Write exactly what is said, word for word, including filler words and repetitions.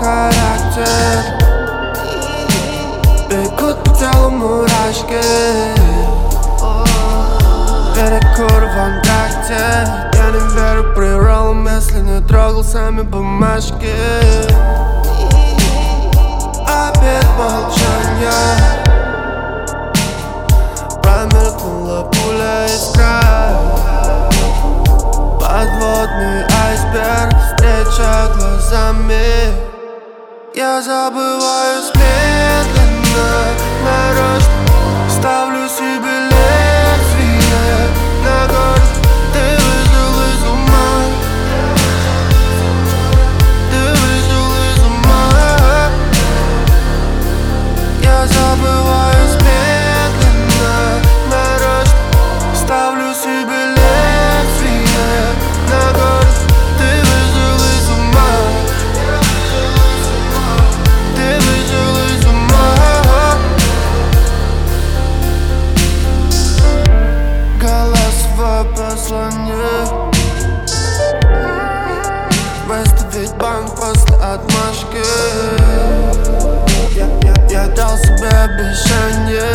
характер. Бегут по телу мурашки, перекур в антракте. Я не верю в природу, если не трогал сами бумажки. Опять молчание, промелькнула пуля искра. Подводный айсберг, встреча глазами. Я забываюсь медленно, нарочно ставлю себе лезвие на горло. Ты выжил из ума, ты выжил из ума. Я забываюсь медленно, нарочно ставлю себе лезвие на горло. Ты выжил из ума, ты выжил из ума. Голосовое послание, выставить банк после отмашки. Я, я, я дал себе обещание